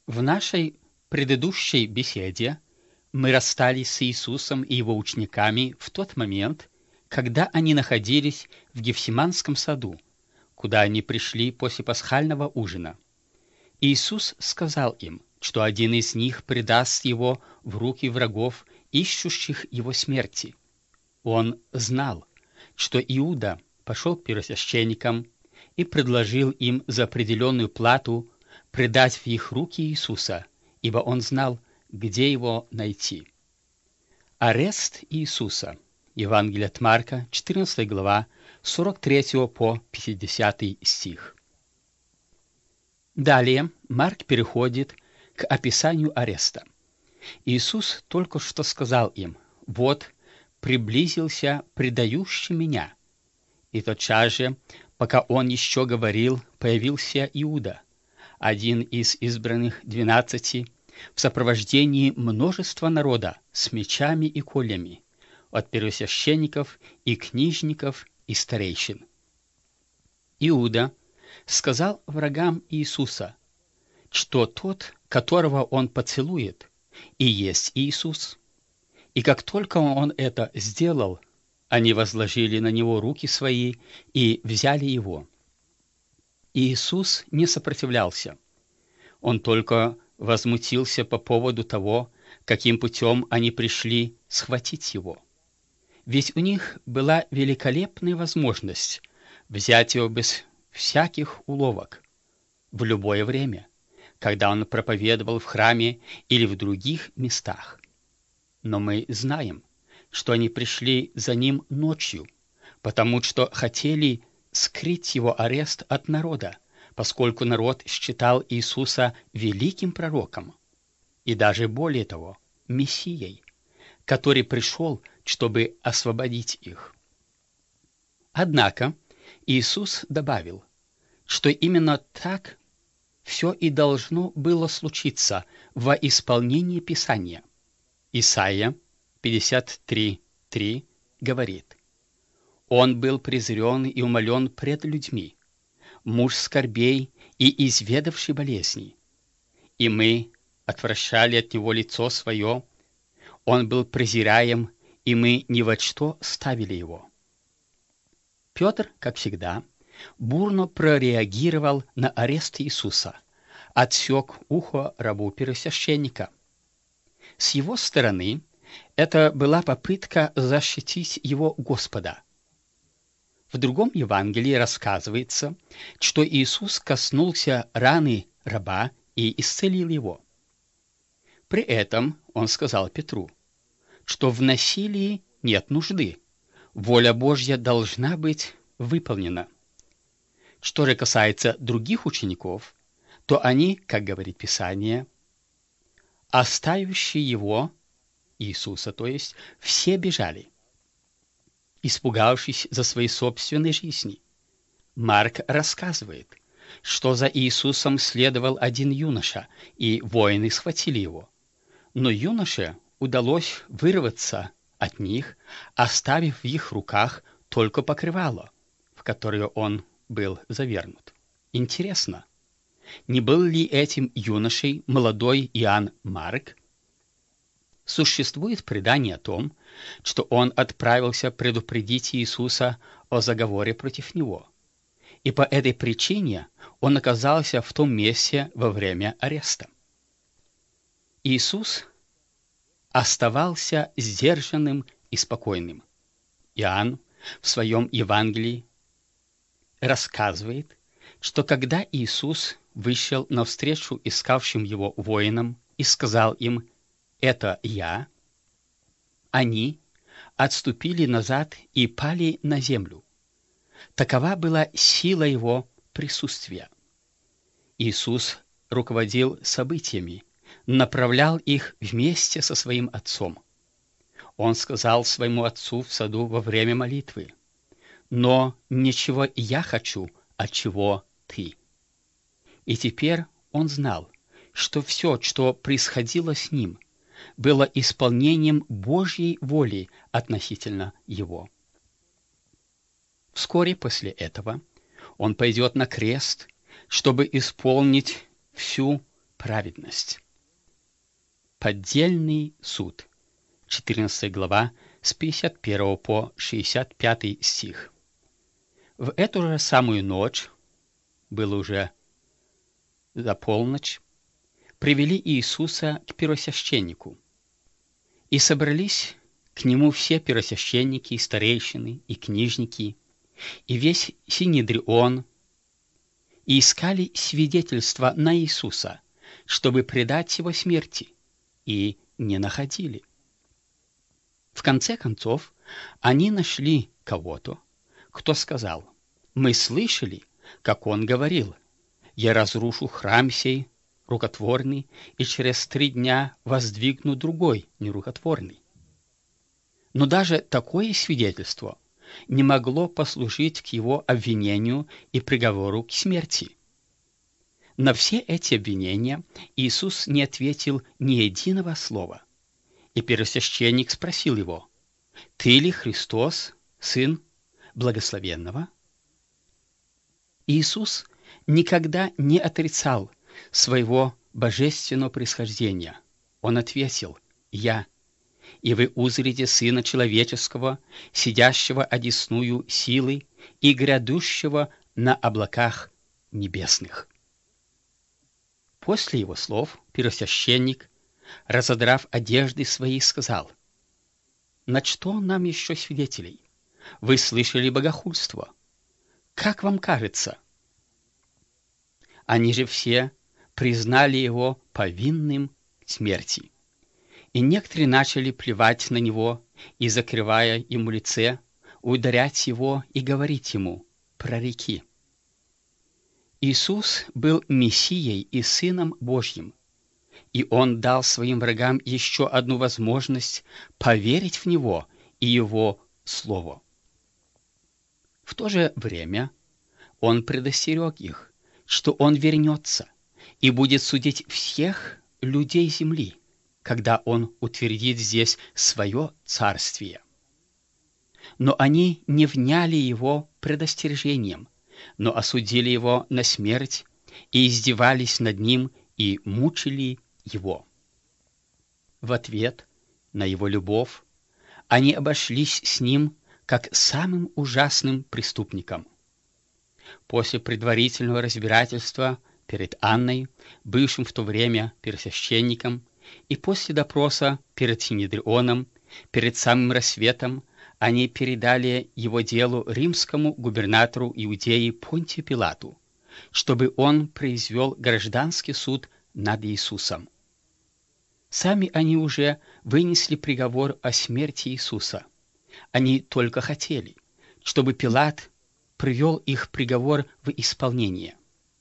В нашей предыдущей беседе мы расстались с Иисусом и его учениками в тот момент, когда они находились в Гефсиманском саду, куда они пришли после пасхального ужина. Иисус сказал им, что один из них предаст его в руки врагов, ищущих его смерти. Он знал, что Иуда пошел к первосвященникам и предложил им за определенную плату предать в их руки Иисуса, ибо он знал, где его найти. Арест Иисуса. Евангелие от Марка, 14 глава, 43 по 50 стих. Далее Марк переходит к описанию ареста. Иисус только что сказал им: «Вот приблизился предающий меня». И тотчас же, пока он еще говорил, появился Иуда, один из избранных 12, в сопровождении множества народа с мечами и кольями, от первосвященников и книжников и старейшин. Иуда сказал врагам Иисуса, что тот, которого он поцелует, и есть Иисус. И как только он это сделал, они возложили на него руки свои и взяли его. Иисус не сопротивлялся. Он только возмутился по поводу того, каким путем они пришли схватить его. Ведь у них была великолепная возможность взять его без всяких уловок, в любое время, когда он проповедовал в храме или в других местах. Но мы знаем, что они пришли за ним ночью, потому что хотели скрыть его арест от народа, поскольку народ считал Иисуса великим пророком и даже более того, Мессией, который пришел, чтобы освободить их. Однако Иисус добавил, что именно так все и должно было случиться во исполнении Писания. Исайя 53:3 говорит: «Он был презрен и умолен пред людьми, муж скорбей и изведавший болезни. И мы отвращали от него лицо свое, он был презираем, и мы ни во что ставили его». Петр, как всегда, бурно прореагировал на арест Иисуса, отсек ухо рабу первосвященника. С его стороны это была попытка защитить его Господа. В другом Евангелии рассказывается, что Иисус коснулся раны раба и исцелил его. При этом он сказал Петру, что в насилии нет нужды, воля Божья должна быть выполнена. Что же касается других учеников, то они, как говорит Писание, оставившие его, Иисуса, то есть, все бежали, испугавшись за свои собственные жизни. Марк рассказывает, что за Иисусом следовал один юноша, и воины схватили его. Но юноше удалось вырваться от них, оставив в их руках только покрывало, в которое он был завернут. Интересно, не был ли этим юношей молодой Иоанн Марк? Существует предание о том, что он отправился предупредить Иисуса о заговоре против него, и по этой причине он оказался в том месте во время ареста. Иисус оставался сдержанным и спокойным. Иоанн в своем Евангелии рассказывает, что когда Иисус вышел навстречу искавшим его воинам и сказал им: «Это я», они отступили назад и пали на землю. Такова была сила его присутствия. Иисус руководил событиями, направлял их вместе со своим Отцом. Он сказал своему Отцу в саду во время молитвы: «Но ничего я хочу, а чего ты». И теперь он знал, что все, что происходило с ним, было исполнением Божьей воли относительно его. Вскоре после этого он пойдет на крест, чтобы исполнить всю праведность. Поддельный суд. 14 глава с 51 по 65 стих. В эту же самую ночь, было уже за полночь, привели Иисуса к первосвященнику. И собрались к нему все первосвященники, старейшины и книжники, и весь Синедрион, и искали свидетельства на Иисуса, чтобы предать его смерти, и не находили. В конце концов, они нашли кого-то, кто сказал: «Мы слышали, как он говорил: я разрушу храм сей рукотворный, и через 3 дня воздвигну другой нерукотворный». Но даже такое свидетельство не могло послужить к его обвинению и приговору к смерти. На все эти обвинения Иисус не ответил ни единого слова. И первосвященник спросил его: «Ты ли Христос, Сын Благословенного?» Иисус никогда не отрицал своего божественного происхождения. Он ответил: «Я, и вы узрите Сына Человеческого, сидящего одесную силы и грядущего на облаках небесных». После его слов первосвященник, разодрав одежды свои, сказал: «На что нам еще свидетелей? Вы слышали богохульство. Как вам кажется?» Они же все признали его повинным смерти. И некоторые начали плевать на него и, закрывая ему лице, ударять его и говорить ему: «Прореки». Иисус был Мессией и Сыном Божьим, и Он дал своим врагам еще одну возможность поверить в Него и Его Слово. В то же время Он предостерег их, что Он вернется и будет судить всех людей земли, когда Он утвердит здесь свое царствие. Но они не вняли Его предостережением, но осудили Его на смерть и издевались над Ним и мучили Его. В ответ на Его любовь они обошлись с Ним как самым ужасным преступником. После предварительного разбирательства перед Анной, бывшим в то время первосвященником, и после допроса перед Синедрионом, перед самым рассветом, они передали его делу римскому губернатору Иудеи Понтию Пилату, чтобы он произвел гражданский суд над Иисусом. Сами они уже вынесли приговор о смерти Иисуса. Они только хотели, чтобы Пилат привел их приговор в исполнение.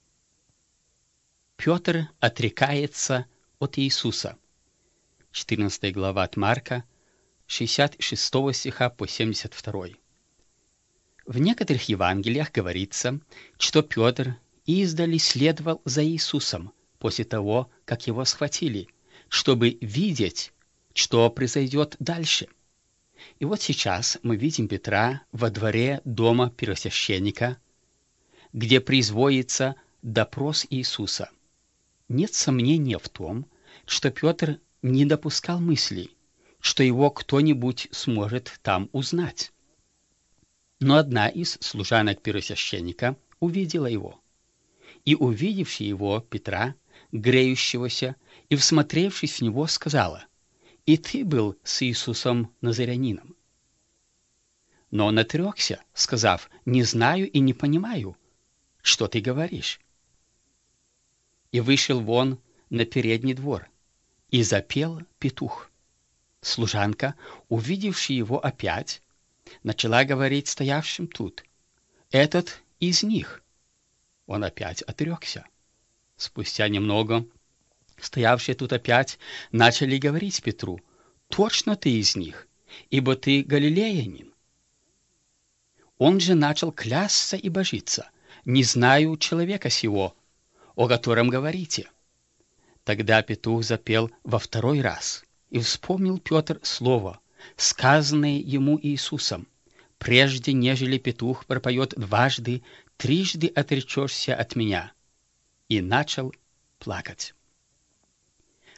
Петр отрекается от Иисуса. 14 глава от Марка, 66 стиха по 72. В некоторых Евангелиях говорится, что Петр издали следовал за Иисусом после того, как его схватили, чтобы видеть, что произойдет дальше. И вот сейчас мы видим Петра во дворе дома первосвященника, где производится допрос Иисуса. Нет сомнения в том, что Петр не допускал мысли, что его кто-нибудь сможет там узнать. Но одна из служанок первосвященника увидела его. И, увидевши его, Петра, греющегося, и, всмотревшись в него, сказала: «И ты был с Иисусом Назарянином». Но он отрекся, сказав: «Не знаю и не понимаю, что ты говоришь». И вышел вон на передний двор, и запел петух. Служанка, увидевши его опять, начала говорить стоявшим тут: «Этот из них». Он опять отрекся. Спустя немного стоявшие тут опять начали говорить Петру: «Точно ты из них, ибо ты галилеянин». Он же начал клясться и божиться: «Не знаю человека сего, о котором говорите». Тогда петух запел во 2 раз, и вспомнил Петр слово, сказанное ему Иисусом: «Прежде, нежели петух пропоет 2, 3 отречешься от меня». И начал плакать.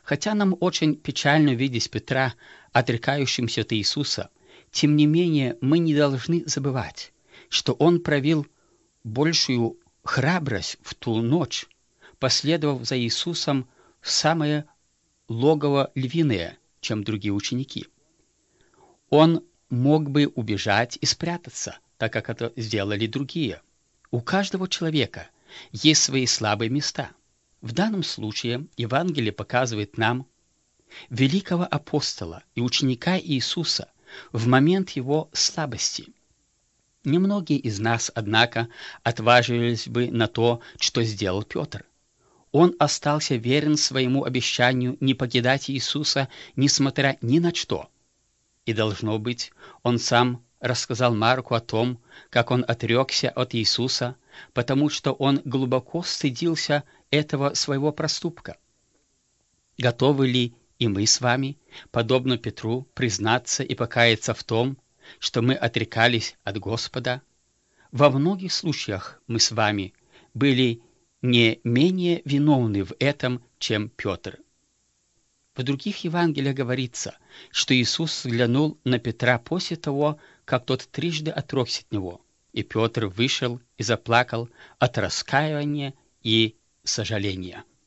Хотя нам очень печально видеть Петра, отрекающимся от Иисуса, тем не менее мы не должны забывать, что он проявил большую храбрость в ту ночь, последовав за Иисусом в самое логово львиное, чем другие ученики. Он мог бы убежать и спрятаться, так как это сделали другие. У каждого человека есть свои слабые места. В данном случае Евангелие показывает нам великого апостола и ученика Иисуса в момент его слабости. Немногие из нас, однако, отважились бы на то, что сделал Петр. Он остался верен своему обещанию не покидать Иисуса, несмотря ни на что. И, должно быть, он сам рассказал Марку о том, как он отрекся от Иисуса, потому что он глубоко стыдился этого своего проступка. Готовы ли и мы с вами, подобно Петру, признаться и покаяться в том, что мы отрекались от Господа? Во многих случаях мы с вами были не менее виновны в этом, чем Петр. В других Евангелиях говорится, что Иисус взглянул на Петра после того, как тот трижды отрекся от него, и Петр вышел и заплакал от раскаяния и сожаления.